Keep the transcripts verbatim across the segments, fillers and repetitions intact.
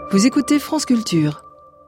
Vous écoutez France Culture.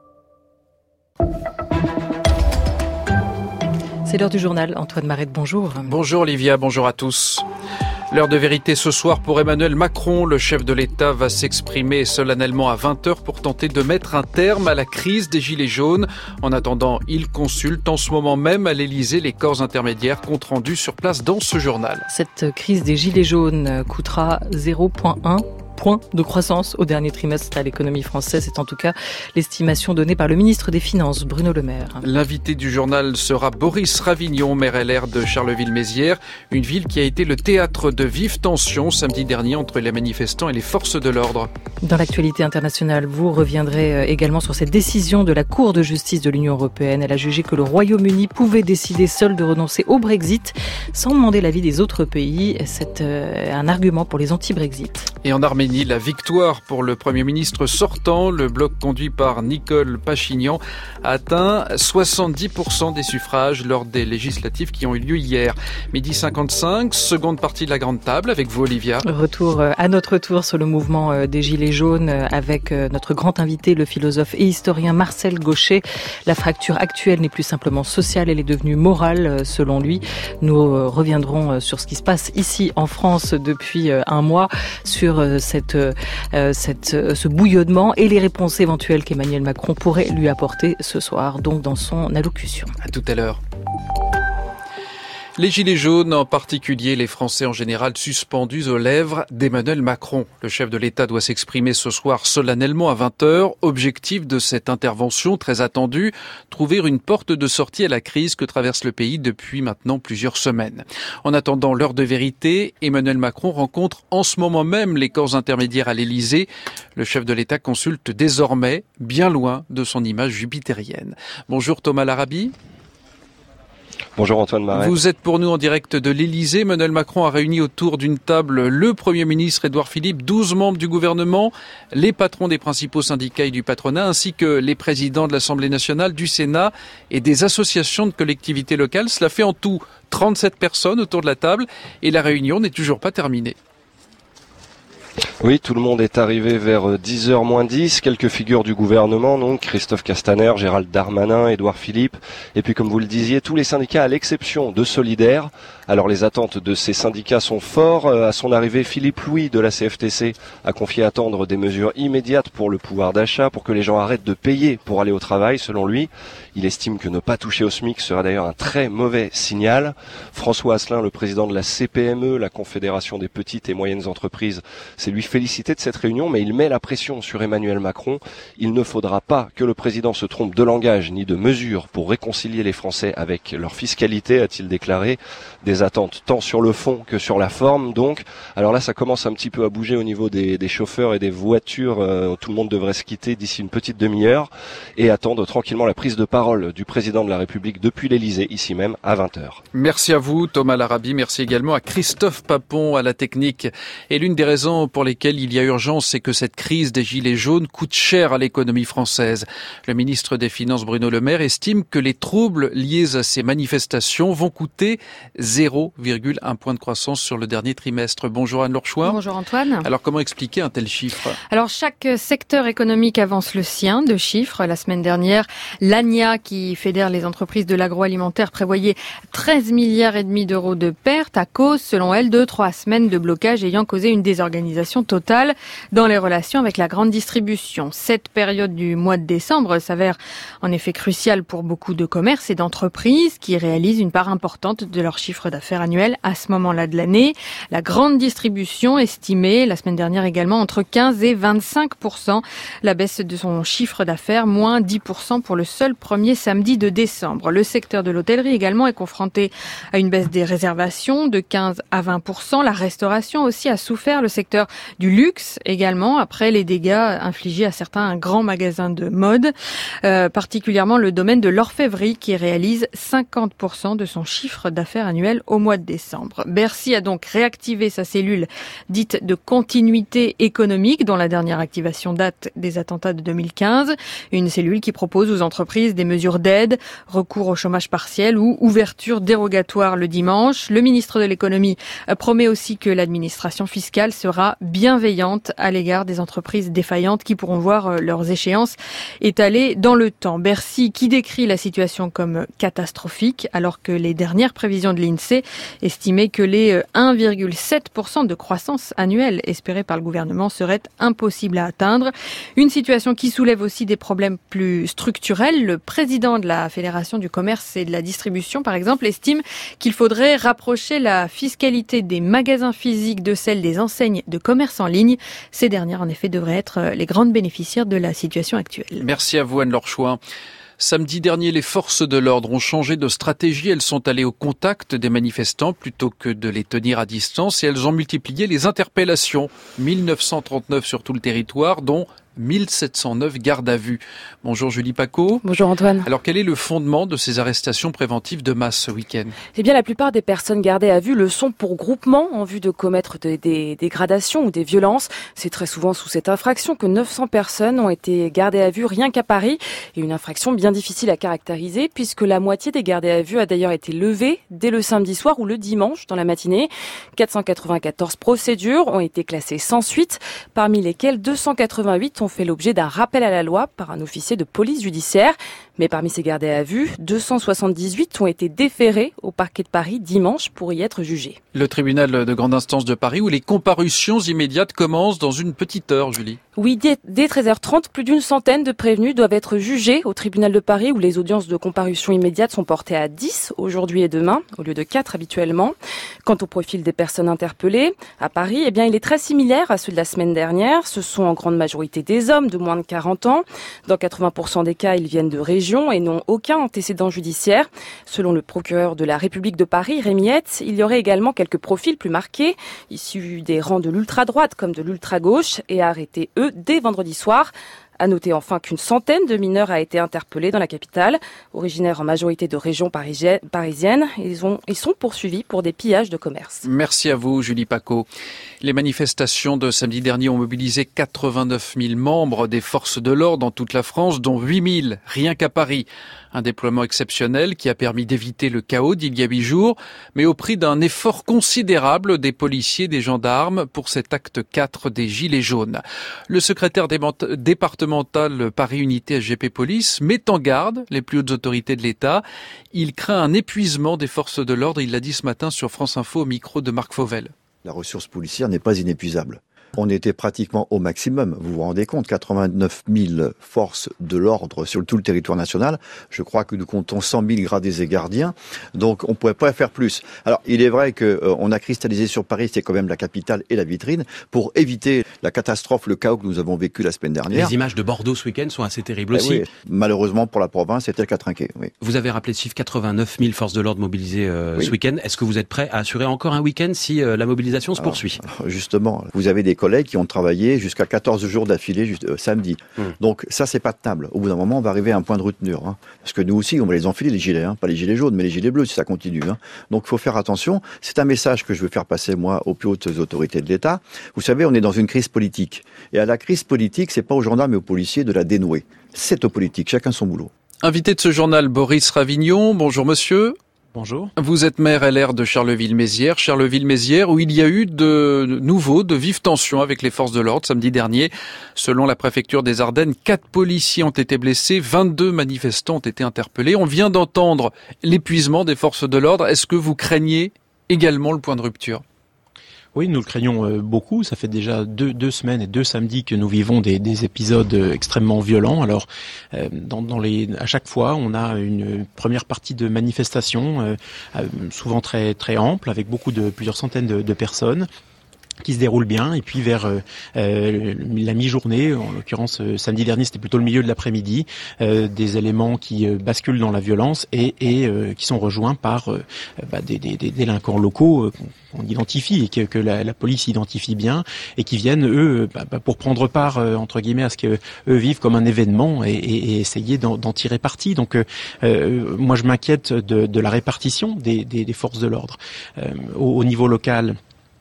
C'est l'heure du journal. Antoine Marette, bonjour. Bonjour Olivia, bonjour à tous. L'heure de vérité ce soir pour Emmanuel Macron. Le chef de l'État va s'exprimer solennellement à vingt heures pour tenter de mettre un terme à la crise des Gilets jaunes. En attendant, il consulte en ce moment même à l'Élysée les corps intermédiaires, compte rendu sur place dans ce journal. Cette crise des Gilets jaunes coûtera zéro virgule un point de croissance au dernier trimestre à l'économie française. C'est en tout cas l'estimation donnée par le ministre des Finances, Bruno Le Maire. L'invité du journal sera Boris Ravignon, maire L R de Charleville-Mézières, une ville qui a été le théâtre de vives tensions samedi dernier entre les manifestants et les forces de l'ordre. Dans l'actualité internationale, vous reviendrez également sur cette décision de la Cour de justice de l'Union européenne. Elle a jugé que le Royaume-Uni pouvait décider seul de renoncer au Brexit sans demander l'avis des autres pays. C'est un argument pour les anti-Brexit. Et en Arménie, la victoire pour le Premier ministre sortant. Le bloc conduit par Nicole Pachinian a atteint soixante-dix pour cent des suffrages lors des législatives qui ont eu lieu hier. Midi cinquante-cinq, seconde partie de la grande table avec vous Olivia. Retour à notre tour sur le mouvement des Gilets jaunes avec notre grand invité, le philosophe et historien Marcel Gauchet. La fracture actuelle n'est plus simplement sociale, elle est devenue morale selon lui. Nous reviendrons sur ce qui se passe ici en France depuis un mois, sur cette Cette, euh, cette, euh, ce bouillonnement et les réponses éventuelles qu'Emmanuel Macron pourrait lui apporter ce soir, donc dans son allocution. À tout à l'heure. Les Gilets jaunes, en particulier les Français en général, suspendus aux lèvres d'Emmanuel Macron. Le chef de l'État doit s'exprimer ce soir solennellement à vingt heures. Objectif de cette intervention très attendue, trouver une porte de sortie à la crise que traverse le pays depuis maintenant plusieurs semaines. En attendant l'heure de vérité, Emmanuel Macron rencontre en ce moment même les corps intermédiaires à l'Élysée. Le chef de l'État consulte désormais bien loin de son image jupitérienne. Bonjour Thomas Larabi. Bonjour Antoine Marette. Vous êtes pour nous en direct de l'Élysée. Emmanuel Macron a réuni autour d'une table le Premier ministre Édouard Philippe, douze membres du gouvernement, les patrons des principaux syndicats et du patronat, ainsi que les présidents de l'Assemblée nationale, du Sénat et des associations de collectivités locales. Cela fait en tout trente-sept personnes autour de la table et la réunion n'est toujours pas terminée. Oui, tout le monde est arrivé vers dix heures moins dix. Quelques figures du gouvernement, donc Christophe Castaner, Gérald Darmanin, Édouard Philippe. Et puis, comme vous le disiez, tous les syndicats à l'exception de Solidaires. Alors, les attentes de ces syndicats sont fortes. À son arrivée, Philippe Louis de la C F T C a confié attendre des mesures immédiates pour le pouvoir d'achat, pour que les gens arrêtent de payer pour aller au travail, selon lui. Il estime que ne pas toucher au SMIC serait d'ailleurs un très mauvais signal. François Asselin, le président de la C P M E, la Confédération des petites et moyennes entreprises, c'est lui félicité de cette réunion, mais il met la pression sur Emmanuel Macron. Il ne faudra pas que le président se trompe de langage ni de mesures pour réconcilier les Français avec leur fiscalité, a-t-il déclaré. Des attentes tant sur le fond que sur la forme, donc. Alors là, ça commence un petit peu à bouger au niveau des, des chauffeurs et des voitures. Euh, tout le monde devrait se quitter d'ici une petite demi-heure et attendre tranquillement la prise de parole du président de la République depuis l'Élysée, ici même, à vingt heures. Merci à vous, Thomas Larabi. Merci également à Christophe Papon à la technique. Et l'une des raisons pour lesquelles il y a urgence, c'est que cette crise des Gilets jaunes coûte cher à l'économie française. Le ministre des Finances, Bruno Le Maire, estime que les troubles liés à ces manifestations vont coûter zéro virgule un point de croissance sur le dernier trimestre. Bonjour Anne Lourchoin. Bonjour Antoine. Alors comment expliquer un tel chiffre ? Alors chaque secteur économique avance le sien de chiffres. La semaine dernière, l'A N I A, qui fédère les entreprises de l'agroalimentaire, prévoyait treize milliards et demi d'euros de pertes à cause, selon elle, de trois semaines de blocage ayant causé une désorganisation totale dans les relations avec la grande distribution. Cette période du mois de décembre s'avère en effet cruciale pour beaucoup de commerces et d'entreprises qui réalisent une part importante de leur chiffre d'affaires annuel à ce moment-là de l'année. La grande distribution estimait la semaine dernière également entre quinze et vingt-cinq pour cent la baisse de son chiffre d'affaires, moins dix pour cent pour le seul premier samedi de décembre. Le secteur de l'hôtellerie également est confronté à une baisse des réservations de quinze à vingt pour cent. La restauration aussi a souffert, le secteur du luxe également, après les dégâts infligés à certains grands magasins de mode, euh, particulièrement le domaine de l'orfèvrerie qui réalise cinquante pour cent de son chiffre d'affaires annuel au mois de décembre. Bercy a donc réactivé sa cellule dite de continuité économique, dont la dernière activation date des attentats de deux mille quinze. Une cellule qui propose aux entreprises des mesures d'aide, recours au chômage partiel ou ouverture dérogatoire le dimanche. Le ministre de l'économie promet aussi que l'administration fiscale sera bien bienveillante à l'égard des entreprises défaillantes qui pourront voir leurs échéances étalées dans le temps. Bercy qui décrit la situation comme catastrophique alors que les dernières prévisions de l'INSEE estimaient que les un virgule sept pour cent de croissance annuelle espérée par le gouvernement seraient impossibles à atteindre. Une situation qui soulève aussi des problèmes plus structurels. Le président de la Fédération du commerce et de la distribution, par exemple, estime qu'il faudrait rapprocher la fiscalité des magasins physiques de celle des enseignes de commerce en ligne. Ces dernières, en effet, devraient être les grandes bénéficiaires de la situation actuelle. Merci à vous, Anne-Laure Chouin. Samedi dernier, les forces de l'ordre ont changé de stratégie. Elles sont allées au contact des manifestants plutôt que de les tenir à distance et elles ont multiplié les interpellations. mille neuf cent trente-neuf sur tout le territoire, dont mille sept cent neuf gardes à vue. Bonjour Julie Paco. Bonjour Antoine. Alors quel est le fondement de ces arrestations préventives de masse ce week-end ? Eh bien la plupart des personnes gardées à vue le sont pour groupement en vue de commettre des, des dégradations ou des violences. C'est très souvent sous cette infraction que neuf cents personnes ont été gardées à vue rien qu'à Paris. Et une infraction bien difficile à caractériser puisque la moitié des gardés à vue a d'ailleurs été levée dès le samedi soir ou le dimanche dans la matinée. quatre cent quatre-vingt-quatorze procédures ont été classées sans suite, parmi lesquelles deux cent quatre-vingt-huit ont fait l'objet d'un rappel à la loi par un officier de police judiciaire. Mais parmi ces gardés à vue, deux cent soixante-dix-huit ont été déférés au parquet de Paris dimanche pour y être jugés. Le tribunal de grande instance de Paris où les comparutions immédiates commencent dans une petite heure, Julie. Oui, dès treize heures trente, plus d'une centaine de prévenus doivent être jugés au tribunal de Paris où les audiences de comparution immédiate sont portées à dix aujourd'hui et demain, au lieu de quatre habituellement. Quant au profil des personnes interpellées, à Paris, eh bien, il est très similaire à celui de la semaine dernière. Ce sont en grande majorité des hommes de moins de quarante ans. Dans quatre-vingts pour cent des cas, ils viennent de régions et n'ont aucun antécédent judiciaire. Selon le procureur de la République de Paris, Rémi Hetz, il y aurait également quelques profils plus marqués, issus des rangs de l'ultra-droite comme de l'ultra-gauche et arrêtés, eux, dès vendredi soir. À noter enfin qu'une centaine de mineurs a été interpellée dans la capitale, originaires en majorité de régions parisiennes. Ils, ont, ils sont poursuivis pour des pillages de commerce. Merci à vous, Julie Paco. Les manifestations de samedi dernier ont mobilisé quatre-vingt-neuf mille membres des forces de l'ordre dans toute la France, dont huit mille rien qu'à Paris. Un déploiement exceptionnel qui a permis d'éviter le chaos d'il y a huit jours, mais au prix d'un effort considérable des policiers, des gendarmes pour cet acte quatre des Gilets jaunes. Le secrétaire départemental Paris Unité S G P Police met en garde les plus hautes autorités de l'État. Il craint un épuisement des forces de l'ordre, il l'a dit ce matin sur France Info au micro de Marc Fauvel. La ressource policière n'est pas inépuisable. On était pratiquement au maximum. Vous vous rendez compte, quatre-vingt-neuf mille forces de l'ordre sur tout le territoire national. Je crois que nous comptons cent mille gradés et gardiens. Donc, on ne pouvait pas faire plus. Alors, il est vrai qu'on euh, a cristallisé sur Paris, c'est quand même la capitale et la vitrine, pour éviter la catastrophe, le chaos que nous avons vécu la semaine dernière. Les images de Bordeaux ce week-end sont assez terribles ben aussi. Oui. Malheureusement, pour la province, c'était le cas trinqué. Oui. Vous avez rappelé le chiffre quatre-vingt-neuf mille forces de l'ordre mobilisées euh, oui. ce week-end. Est-ce que vous êtes prêt à assurer encore un week-end si euh, la mobilisation se alors, poursuit ? alors, Justement, vous avez des collègues qui ont travaillé jusqu'à quatorze jours d'affilée juste, euh, samedi. Mmh. Donc ça, c'est pas tenable. Au bout d'un moment, on va arriver à un point de rupture. Hein. Parce que nous aussi, on va les enfiler, les gilets. Hein. Pas les gilets jaunes, mais les gilets bleus, si ça continue. Hein. Donc il faut faire attention. C'est un message que je veux faire passer, moi, aux plus hautes autorités de l'État. Vous savez, on est dans une crise politique. Et à la crise politique, c'est pas aux gendarmes et aux policiers de la dénouer. C'est aux politiques, chacun son boulot. Invité de ce journal, Boris Ravignon. Bonjour monsieur. Bonjour. Vous êtes maire L R de Charleville-Mézières. Charleville-Mézières où il y a eu de nouveau de vives tensions avec les forces de l'ordre samedi dernier. Selon la préfecture des Ardennes, quatre policiers ont été blessés, vingt-deux manifestants ont été interpellés. On vient d'entendre l'épuisement des forces de l'ordre. Est-ce que vous craignez également le point de rupture ? Oui, nous le craignons beaucoup. Ça fait déjà deux, deux semaines et deux samedis que nous vivons des, des épisodes extrêmement violents. Alors, euh, dans, dans les, à chaque fois, on a une première partie de manifestation, euh, souvent très très ample, avec beaucoup de plusieurs centaines de, de personnes, qui se déroule bien, et puis vers euh, euh, la mi-journée, en l'occurrence euh, samedi dernier, c'était plutôt le milieu de l'après-midi, euh, des éléments qui euh, basculent dans la violence et, et euh, qui sont rejoints par euh, bah, des, des, des délinquants locaux euh, qu'on identifie et que, que la, la police identifie bien, et qui viennent eux bah, bah, pour prendre part euh, entre guillemets à ce que eux vivent comme un événement et, et, et essayer d'en, d'en tirer parti. Donc euh, euh, moi je m'inquiète de, de la répartition des, des, des forces de l'ordre euh, au, au niveau local.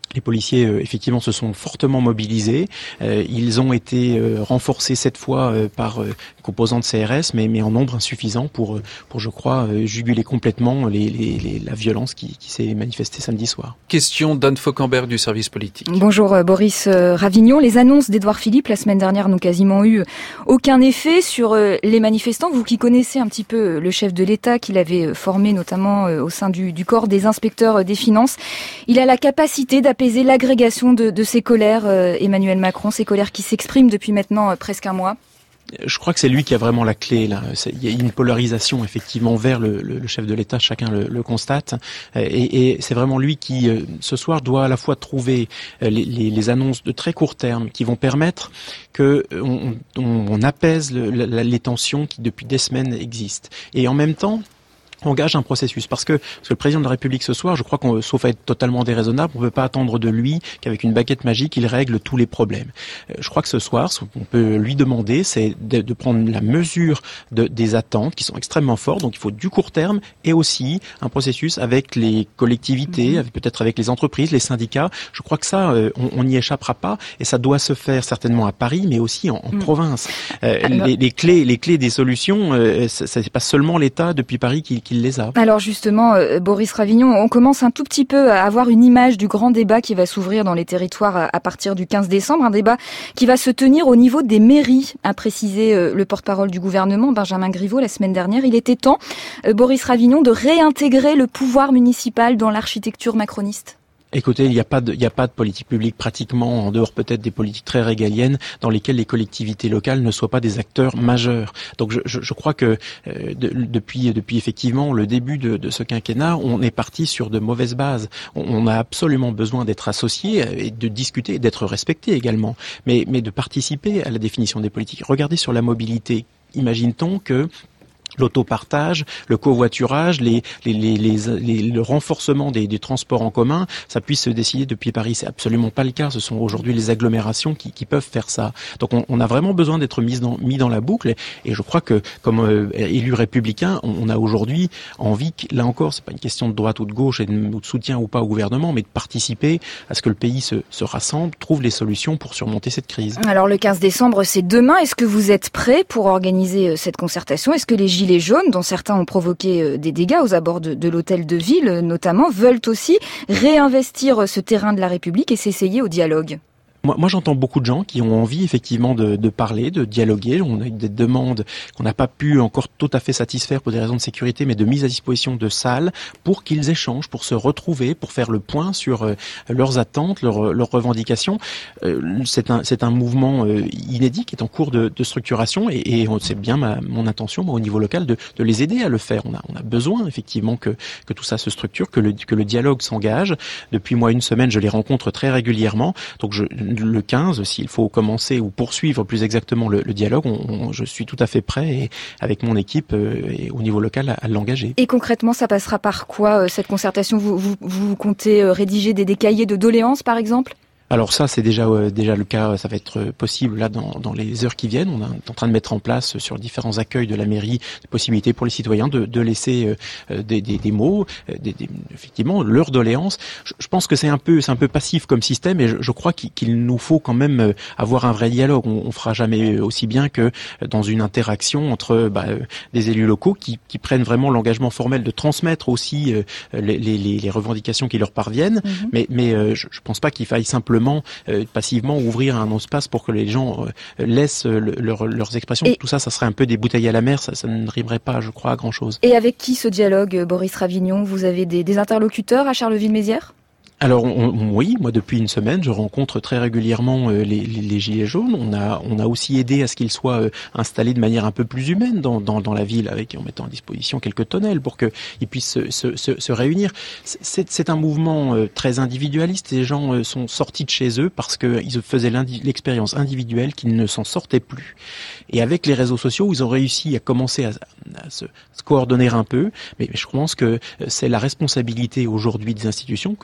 Les policiers, euh, effectivement, se sont fortement mobilisés. Euh, ils ont été euh, renforcés cette fois euh, par euh, composants de C R S, mais, mais en nombre insuffisant pour, pour je crois, euh, juguler complètement les, les, les, la violence qui, qui s'est manifestée samedi soir. Question d'Anne Fauquemberg du service politique. Bonjour euh, Boris euh, Ravignon. Les annonces d'Édouard Philippe la semaine dernière n'ont quasiment eu aucun effet sur euh, les manifestants. Vous qui connaissez un petit peu le chef de l'État, qu'il avait formé notamment euh, au sein du, du corps des inspecteurs des finances, il a la capacité d'apaiser l'agrégation de, de ces colères, euh, Emmanuel Macron, ces colères qui s'expriment depuis maintenant euh, presque un mois. Je crois que c'est lui qui a vraiment la clé là. Il y a une polarisation effectivement vers le, le, le chef de l'État, chacun le, le constate, et, et c'est vraiment lui qui ce soir doit à la fois trouver les, les, les annonces de très court terme qui vont permettre que on, on, on apaise le, la, les tensions qui depuis des semaines existent, et en même temps engage un processus, parce que, parce que le président de la République ce soir, je crois qu'on, sauf à être totalement déraisonnable, on ne peut pas attendre de lui qu'avec une baguette magique il règle tous les problèmes. Je crois que ce soir, ce qu'on peut lui demander, c'est de, de prendre la mesure de, des attentes qui sont extrêmement fortes, donc il faut du court terme et aussi un processus avec les collectivités, mmh. avec, peut-être avec les entreprises, les syndicats. Je crois que ça, on n'y échappera pas, et ça doit se faire certainement à Paris, mais aussi en, en mmh. province. Euh, Alors... les, les clés, les clés des solutions, euh, ça, c'est pas seulement l'État depuis Paris qui qu'il les a. Alors justement, euh, Boris Ravignon, on commence un tout petit peu à avoir une image du grand débat qui va s'ouvrir dans les territoires à, à partir du quinze décembre, un débat qui va se tenir au niveau des mairies, a précisé euh, le porte-parole du gouvernement, Benjamin Griveaux, la semaine dernière. Il était temps, euh, Boris Ravignon, de réintégrer le pouvoir municipal dans l'architecture macroniste. Écoutez, il n'y a pas de, il n'y a pas de politique publique pratiquement, en dehors peut-être des politiques très régaliennes, dans lesquelles les collectivités locales ne soient pas des acteurs majeurs. Donc je, je, je crois que euh, de, depuis, depuis effectivement le début de, de ce quinquennat, on est parti sur de mauvaises bases. On, on a absolument besoin d'être associé et de discuter, et d'être respecté également, mais, mais de participer à la définition des politiques. Regardez sur la mobilité. Imagine-t-on que l'autopartage, le covoiturage, les, les, les, les, les, le renforcement des, des transports en commun, ça puisse se décider depuis Paris. C'est absolument pas le cas. Ce sont aujourd'hui les agglomérations qui, qui peuvent faire ça. Donc on, on a vraiment besoin d'être mis dans, mis dans la boucle. Et je crois que comme euh, élu républicain, on, on a aujourd'hui envie, que, là encore, c'est pas une question de droite ou de gauche et de, ou de soutien ou pas au gouvernement, mais de participer à ce que le pays se, se rassemble, trouve les solutions pour surmonter cette crise. Alors le quinze décembre, c'est demain. Est-ce que vous êtes prêts pour organiser cette concertation? Est-ce que les Gilets Les jaunes, dont certains ont provoqué des dégâts aux abords de, de l'hôtel de ville notamment, veulent aussi réinvestir ce terrain de la République et s'essayer au dialogue? Moi, moi, j'entends beaucoup de gens qui ont envie effectivement de, de parler, de dialoguer. On a eu des demandes qu'on n'a pas pu encore tout à fait satisfaire pour des raisons de sécurité, mais de mise à disposition de salles pour qu'ils échangent, pour se retrouver, pour faire le point sur euh, leurs attentes, leurs, leurs revendications. Euh, c'est un, c'est un mouvement euh, inédit qui est en cours de, de structuration, et, et c'est bien ma, mon intention, moi, au niveau local, de, de les aider à le faire. On a, on a besoin effectivement que, que tout ça se structure, que le, que le dialogue s'engage. Depuis moi une semaine, je les rencontre très régulièrement, donc je le quinze, s'il faut commencer ou poursuivre plus exactement le, le dialogue, on, on, je suis tout à fait prêt, et avec mon équipe euh, et au niveau local, à, à l'engager. Et concrètement, ça passera par quoi, euh, cette concertation? vous, vous, vous comptez euh, rédiger des, des cahiers de doléances, par exemple? Alors ça, c'est déjà euh, déjà le cas. Ça va être possible là dans, dans les heures qui viennent. On est en train de mettre en place sur différents accueils de la mairie des possibilités pour les citoyens de, de laisser euh, des, des, des mots, des, des, effectivement leurs doléances. Je, je pense que c'est un peu c'est un peu passif comme système, et je, je crois qu'il, qu'il nous faut quand même avoir un vrai dialogue. On, on fera jamais aussi bien que dans une interaction entre bah, des élus locaux qui, qui prennent vraiment l'engagement formel de transmettre aussi euh, les, les, les revendications qui leur parviennent. Mmh. Mais mais euh, je, je pense pas qu'il faille simplement Euh, passivement ouvrir un espace pour que les gens euh, laissent euh, leur, leurs expressions. Et tout ça, ça serait un peu des bouteilles à la mer, ça, ça ne rimerait pas, je crois, à grand-chose. Et avec qui ce dialogue, Boris Ravignon? Vous avez des, des interlocuteurs à Charleville-Mézières? Alors on, on, oui, moi depuis une semaine, je rencontre très régulièrement euh, les, les, les gilets jaunes. On a, on a aussi aidé à ce qu'ils soient euh, installés de manière un peu plus humaine dans, dans, dans la ville, avec en mettant à disposition quelques tonnelles pour qu'ils puissent se, se, se, se réunir. C'est, c'est un mouvement euh, très individualiste. Les gens euh, sont sortis de chez eux parce qu'ils faisaient l'expérience individuelle qu'ils ne s'en sortaient plus. Et avec les réseaux sociaux, ils ont réussi à commencer à, à, se, à se coordonner un peu. Mais, mais je pense que c'est la responsabilité aujourd'hui des institutions que d'essayer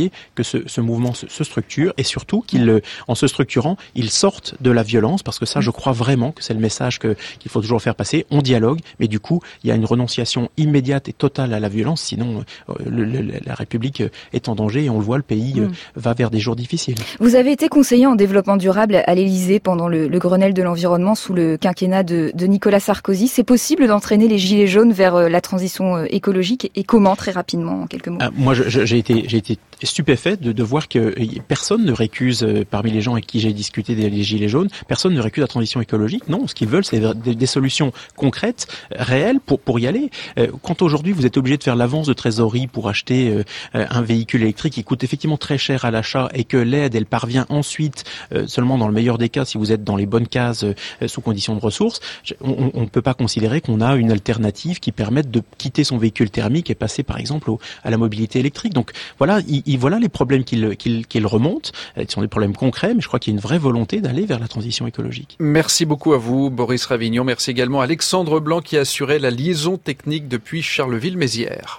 vérifier que ce, ce mouvement se, se structure et surtout qu'il, en se structurant, il sorte de la violence, parce que ça, je crois vraiment que c'est le message que, qu'il faut toujours faire passer. On dialogue, mais du coup, il y a une renonciation immédiate et totale à la violence, sinon euh, le, le, la République est en danger et on le voit, le pays euh, mmh. va vers des jours difficiles. Vous avez été conseiller en développement durable à l'Élysée pendant le, le Grenelle de l'environnement sous le quinquennat de, de Nicolas Sarkozy. C'est possible d'entraîner les gilets jaunes vers la transition écologique, et comment, très rapidement, en quelques mots? ah, Moi, je, j'ai été, j'ai été stupéfait de, de voir que personne ne récuse, parmi les gens avec qui j'ai discuté des gilets jaunes, personne ne récuse la transition écologique. Non, ce qu'ils veulent, c'est des, des solutions concrètes, réelles, pour, pour y aller. Quand aujourd'hui, vous êtes obligé de faire l'avance de trésorerie pour acheter un véhicule électrique qui coûte effectivement très cher à l'achat, et que l'aide, elle parvient ensuite, seulement dans le meilleur des cas, si vous êtes dans les bonnes cases, sous conditions de ressources, on ne peut pas considérer qu'on a une alternative qui permette de quitter son véhicule thermique et passer, par exemple, au, à la mobilité électrique. Donc voilà, il, il, voilà les problèmes qu'il, qu'il, qu'il remonte. Ce sont des problèmes concrets, mais je crois qu'il y a une vraie volonté d'aller vers la transition écologique. Merci beaucoup à vous, Boris Ravignon. Merci également à Alexandre Blanc qui a assuré la liaison technique depuis Charleville-Mézières.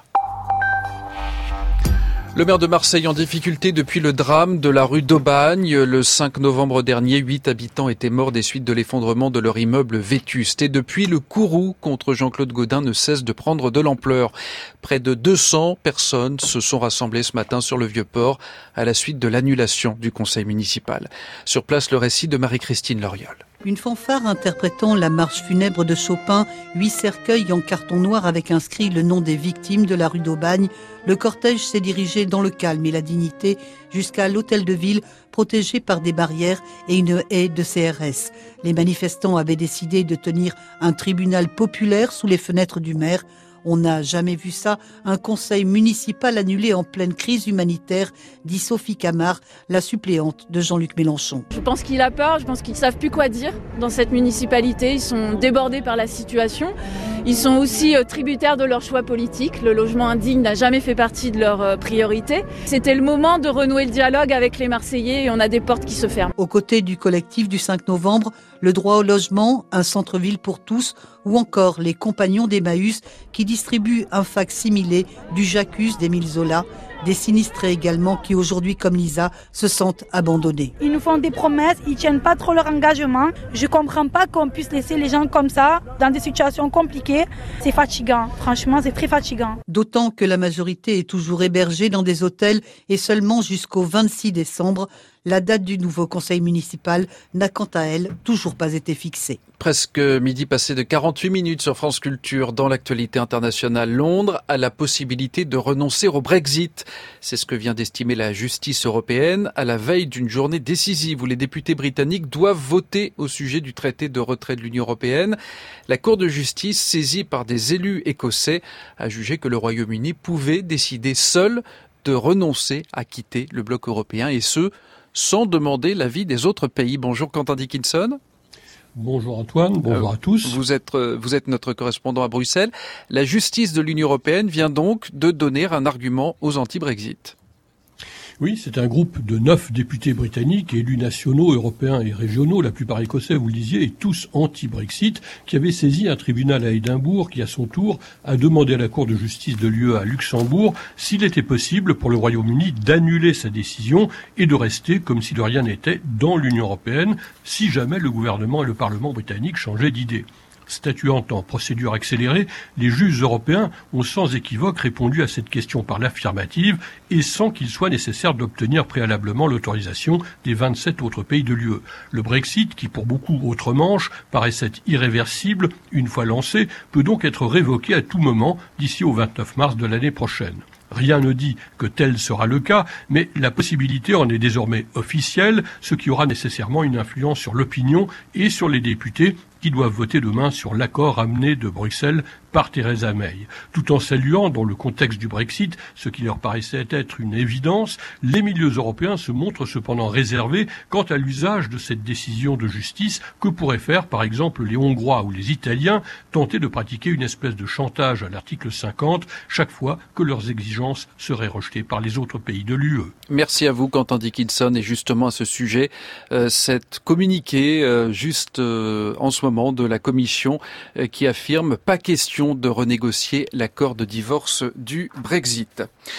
Le maire de Marseille en difficulté depuis le drame de la rue d'Aubagne. Le cinq novembre dernier, huit habitants étaient morts des suites de l'effondrement de leur immeuble vétuste. Et depuis, le courroux contre Jean-Claude Gaudin ne cesse de prendre de l'ampleur. Près de deux cents personnes se sont rassemblées ce matin sur le Vieux-Port à la suite de l'annulation du conseil municipal. Sur place, le récit de Marie-Christine Loriol. Une fanfare interprétant la marche funèbre de Chopin, huit cercueils en carton noir avec inscrit le nom des victimes de la rue d'Aubagne. Le cortège s'est dirigé dans le calme et la dignité jusqu'à l'hôtel de ville, protégé par des barrières et une haie de C R S. Les manifestants avaient décidé de tenir un tribunal populaire sous les fenêtres du maire. On n'a jamais vu ça, un conseil municipal annulé en pleine crise humanitaire, dit Sophie Camard, la suppléante de Jean-Luc Mélenchon. Je pense qu'il a peur, je pense qu'ils ne savent plus quoi dire dans cette municipalité. Ils sont débordés par la situation. Ils sont aussi tributaires de leur choix politique. Le logement indigne n'a jamais fait partie de leurs priorités. C'était le moment de renouer le dialogue avec les Marseillais et on a des portes qui se ferment. Aux côtés du collectif du cinq novembre, le droit au logement, un centre-ville pour tous, ou encore les compagnons d'Emmaüs qui distribuent un fac-similé du J'accuse d'Émile Zola. Des sinistrés également qui aujourd'hui, comme Lisa, se sentent abandonnés. Ils nous font des promesses, ils tiennent pas trop leur engagement. Je comprends pas qu'on puisse laisser les gens comme ça, dans des situations compliquées. C'est fatigant, franchement c'est très fatigant. D'autant que la majorité est toujours hébergée dans des hôtels et seulement jusqu'au vingt-six décembre. La date du nouveau conseil municipal n'a quant à elle toujours pas été fixée. Presque midi passé de quarante-huit minutes sur France Culture. Dans l'actualité internationale, Londres a la possibilité de renoncer au Brexit. C'est ce que vient d'estimer la justice européenne à la veille d'une journée décisive où les députés britanniques doivent voter au sujet du traité de retrait de l'Union européenne. La Cour de justice, saisie par des élus écossais, a jugé que le Royaume-Uni pouvait décider seul de renoncer à quitter le bloc européen et ce, sans demander l'avis des autres pays. Bonjour Quentin Dickinson. Bonjour Antoine, bonjour euh, à tous. Vous êtes, vous êtes notre correspondant à Bruxelles. La justice de l'Union européenne vient donc de donner un argument aux anti-Brexit. Oui, c'est un groupe de neuf députés britanniques, élus nationaux, européens et régionaux, la plupart écossais, vous le disiez, et tous anti-Brexit, qui avaient saisi un tribunal à Édimbourg qui, à son tour, a demandé à la Cour de justice de l'U E à Luxembourg s'il était possible pour le Royaume-Uni d'annuler sa décision et de rester, comme si de rien n'était, dans l'Union européenne, si jamais le gouvernement et le Parlement britannique changeaient d'idée. Statuant en procédure accélérée, les juges européens ont sans équivoque répondu à cette question par l'affirmative et sans qu'il soit nécessaire d'obtenir préalablement l'autorisation des vingt-sept autres pays de l'U E. Le Brexit, qui pour beaucoup autres manches paraissait irréversible, une fois lancé, peut donc être révoqué à tout moment d'ici au vingt-neuf mars de l'année prochaine. Rien ne dit que tel sera le cas, mais la possibilité en est désormais officielle, ce qui aura nécessairement une influence sur l'opinion et sur les députés qui doivent voter demain sur l'accord amené de Bruxelles par Theresa May. Tout en saluant, dans le contexte du Brexit, ce qui leur paraissait être une évidence, les milieux européens se montrent cependant réservés quant à l'usage de cette décision de justice que pourraient faire, par exemple, les Hongrois ou les Italiens, tenter de pratiquer une espèce de chantage à l'article cinquante chaque fois que leurs exigences seraient rejetées par les autres pays de l'U E. Merci à vous, Quentin Dickinson. Et justement, à ce sujet, euh, cette communiqué, euh, juste euh, en ce moment, de la Commission euh, qui affirme pas question de renégocier l'accord de divorce du Brexit.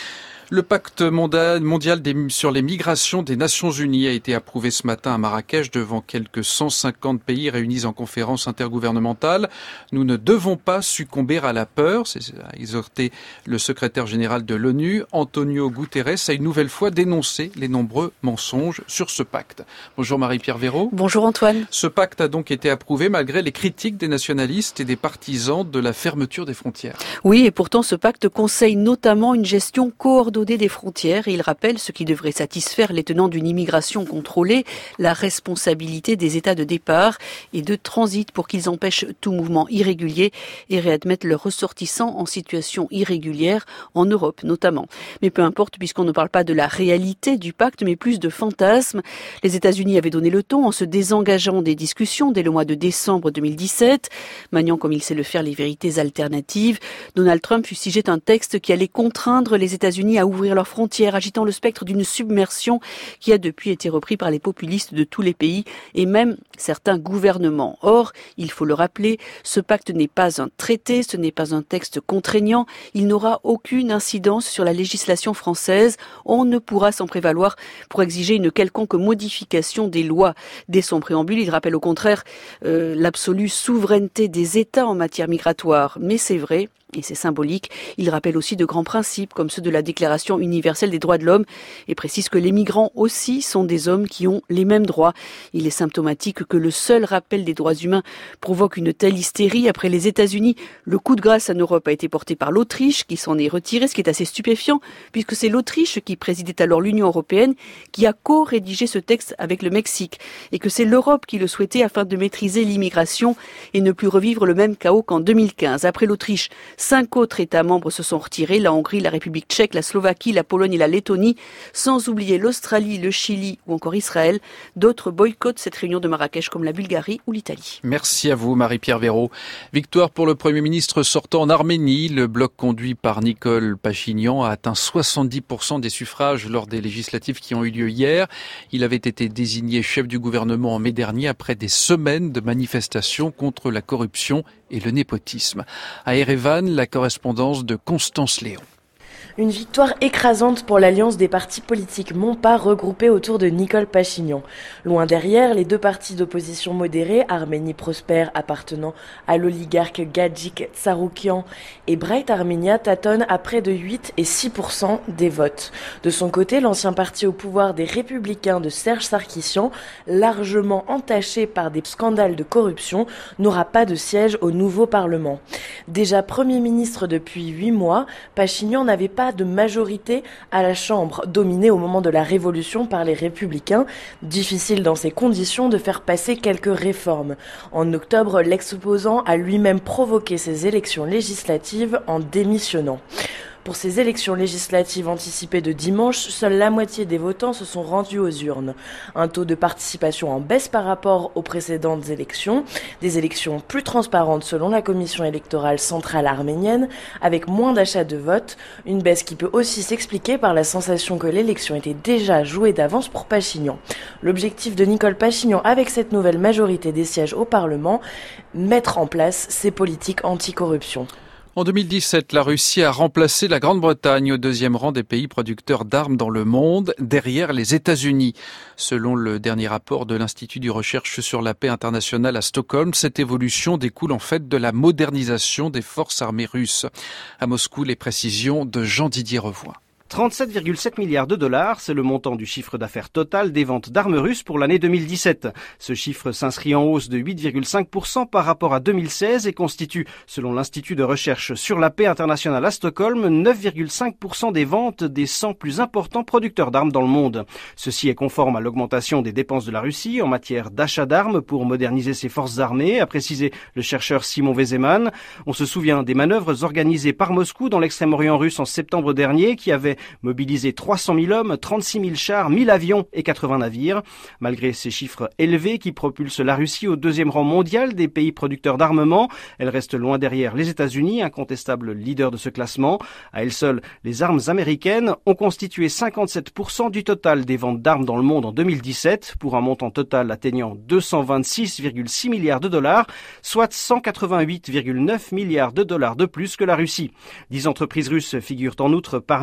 Le pacte mondial des, sur les migrations des Nations Unies a été approuvé ce matin à Marrakech devant quelques cent cinquante pays réunis en conférence intergouvernementale. Nous ne devons pas succomber à la peur, c'est a exhorté le secrétaire général de l'ONU, Antonio Guterres, a une nouvelle fois dénoncé les nombreux mensonges sur ce pacte. Bonjour Marie-Pierre Véraud. Bonjour Antoine. Ce pacte a donc été approuvé malgré les critiques des nationalistes et des partisans de la fermeture des frontières. Oui, et pourtant ce pacte conseille notamment une gestion coordonnée des frontières et il rappelle ce qui devrait satisfaire les tenants d'une immigration contrôlée, la responsabilité des États de départ et de transit pour qu'ils empêchent tout mouvement irrégulier et réadmettent leurs ressortissants en situation irrégulière, en Europe notamment. Mais peu importe puisqu'on ne parle pas de la réalité du pacte mais plus de fantasmes. Les États-Unis avaient donné le ton en se désengageant des discussions dès le mois de décembre deux mille dix-sept. Maniant comme il sait le faire les vérités alternatives, Donald Trump fustigeait un texte qui allait contraindre les États-Unis à ouvrir leurs frontières, agitant le spectre d'une submersion qui a depuis été repris par les populistes de tous les pays et même certains gouvernements. Or, il faut le rappeler, ce pacte n'est pas un traité, ce n'est pas un texte contraignant, il n'aura aucune incidence sur la législation française, on ne pourra s'en prévaloir pour exiger une quelconque modification des lois. Dès son préambule, il rappelle au contraire euh, l'absolue souveraineté des États en matière migratoire. Mais c'est vrai, et c'est symbolique, il rappelle aussi de grands principes comme ceux de la Déclaration universelle des droits de l'homme et précise que les migrants aussi sont des hommes qui ont les mêmes droits. Il est symptomatique que le seul rappel des droits humains provoque une telle hystérie. Après les États-Unis, le coup de grâce en Europe a été porté par l'Autriche qui s'en est retirée, ce qui est assez stupéfiant puisque c'est l'Autriche qui présidait alors l'Union européenne qui a co-rédigé ce texte avec le Mexique et que c'est l'Europe qui le souhaitait afin de maîtriser l'immigration et ne plus revivre le même chaos qu'en deux mille quinze. Après l'Autriche, cinq autres États membres se sont retirés, la Hongrie, la République tchèque, la Slovaquie, la Pologne et la Lettonie, sans oublier l'Australie, le Chili ou encore Israël. D'autres boycottent cette réunion de Marrakech comme la Bulgarie ou l'Italie. Merci à vous Marie-Pierre Véraud. Victoire pour le Premier ministre sortant en Arménie. Le bloc conduit par Nicole Pachinian a atteint soixante-dix pour cent des suffrages lors des législatives qui ont eu lieu hier. Il avait été désigné chef du gouvernement en mai dernier après des semaines de manifestations contre la corruption et le népotisme. À Erevan, la correspondance de Constance Léon. Une victoire écrasante pour l'alliance des partis politiques Monpa regroupés autour de Nicole Pachinian. Loin derrière, les deux partis d'opposition modérés, Arménie Prospère appartenant à l'oligarque Gadjik Tsaroukian et Bright Armenia tâtonnent à près de huit et six pour cent des votes. De son côté, l'ancien parti au pouvoir des Républicains de Serge Sarkissian, largement entaché par des scandales de corruption, n'aura pas de siège au nouveau Parlement. Déjà Premier ministre depuis huit mois, Pachinian n'avait pas de majorité à la Chambre, dominée au moment de la Révolution par les Républicains. Difficile dans ces conditions de faire passer quelques réformes. En octobre, l'ex-opposant a lui-même provoqué ces élections législatives en démissionnant. Pour ces élections législatives anticipées de dimanche, seule la moitié des votants se sont rendus aux urnes. Un taux de participation en baisse par rapport aux précédentes élections. Des élections plus transparentes selon la commission électorale centrale arménienne, avec moins d'achats de votes. Une baisse qui peut aussi s'expliquer par la sensation que l'élection était déjà jouée d'avance pour Pachinian. L'objectif de Nicole Pachinian avec cette nouvelle majorité des sièges au Parlement, mettre en place ses politiques anticorruption. En deux mille dix-sept, la Russie a remplacé la Grande-Bretagne au deuxième rang des pays producteurs d'armes dans le monde, derrière les États-Unis. Selon le dernier rapport de l'Institut de recherche sur la paix internationale à Stockholm, cette évolution découle en fait de la modernisation des forces armées russes. À Moscou, les précisions de Jean-Didier Revoy. trente-sept virgule sept milliards de dollars, c'est le montant du chiffre d'affaires total des ventes d'armes russes pour l'année deux mille dix-sept. Ce chiffre s'inscrit en hausse de huit virgule cinq pour cent par rapport à deux mille seize et constitue, selon l'Institut de recherche sur la paix internationale à Stockholm, neuf virgule cinq pour cent des ventes des cent plus importants producteurs d'armes dans le monde. Ceci est conforme à l'augmentation des dépenses de la Russie en matière d'achat d'armes pour moderniser ses forces armées, a précisé le chercheur Simon Weseman. On se souvient des manœuvres organisées par Moscou dans l'extrême-orient russe en septembre dernier qui avaient mobilisé trois cent mille hommes, trente-six mille chars, mille avions et quatre-vingts navires. Malgré ces chiffres élevés qui propulsent la Russie au deuxième rang mondial des pays producteurs d'armement, elle reste loin derrière les États-Unis, incontestable leader de ce classement. À elles seules, les armes américaines ont constitué cinquante-sept pour cent du total des ventes d'armes dans le monde en deux mille dix-sept, pour un montant total atteignant deux cent vingt-six virgule six milliards de dollars, soit cent quatre-vingt-huit virgule neuf milliards de dollars de plus que la Russie. Dix entreprises russes figurent en outre parmi les cent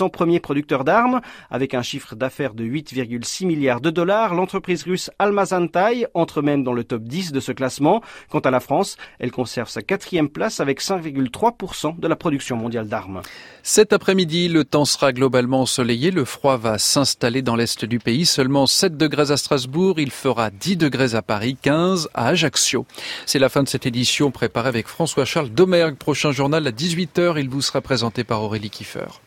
cents premiers producteurs d'armes. Avec un chiffre d'affaires de huit virgule six milliards de dollars, l'entreprise russe Almazantai entre même dans le top dix de ce classement. Quant à la France, elle conserve sa quatrième place avec cinq virgule trois pour cent de la production mondiale d'armes. Cet après-midi, le temps sera globalement ensoleillé. Le froid va s'installer dans l'est du pays. Seulement sept degrés à Strasbourg. Il fera dix degrés à Paris, quinze à Ajaccio. C'est la fin de cette édition préparée avec François-Charles Domergue. Prochain journal à dix-huit heures. Il vous sera présenté par Aurélie Kiefer.